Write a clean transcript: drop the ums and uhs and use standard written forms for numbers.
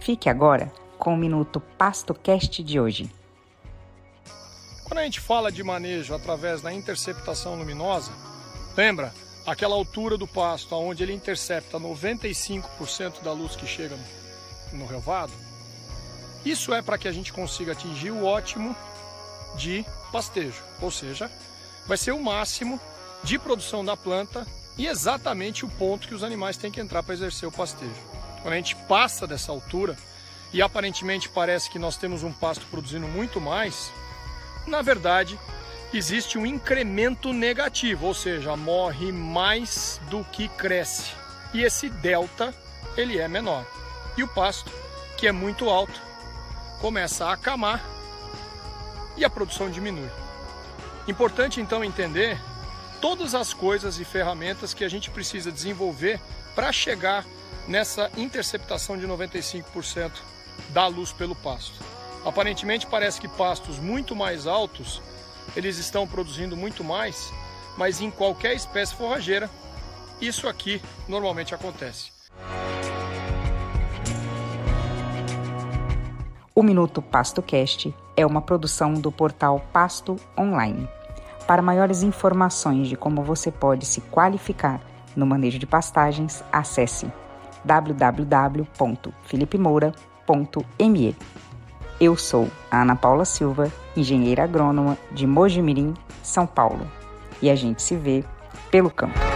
Fique agora com o Minuto PastoCast de hoje. Quando a gente fala de manejo através da interceptação luminosa, lembra aquela altura do pasto onde ele intercepta 95% da luz que chega no relvado? Isso é para que a gente consiga atingir o ótimo de pastejo, ou seja, vai ser o máximo de produção da planta e exatamente o ponto que os animais têm que entrar para exercer o pastejo. Quando a gente passa dessa altura e aparentemente parece que nós temos um pasto produzindo muito mais, na verdade existe um incremento negativo, ou seja, morre mais do que cresce. E esse delta ele é menor. E o pasto, que é muito alto, começa a acamar e a produção diminui. Importante então entender todas as coisas e ferramentas que a gente precisa desenvolver para chegar nessa interceptação de 95% da luz pelo pasto. Aparentemente parece que pastos muito mais altos, eles estão produzindo muito mais, mas em qualquer espécie forrageira, isso aqui normalmente acontece. O Minuto PastoCast é uma produção do portal Pasto Online. Para maiores informações de como você pode se qualificar no manejo de pastagens, acesse www.filipemoura.me. Eu sou a Ana Paula Silva, engenheira agrônoma de Mojimirim, São Paulo. E a gente se vê pelo campo.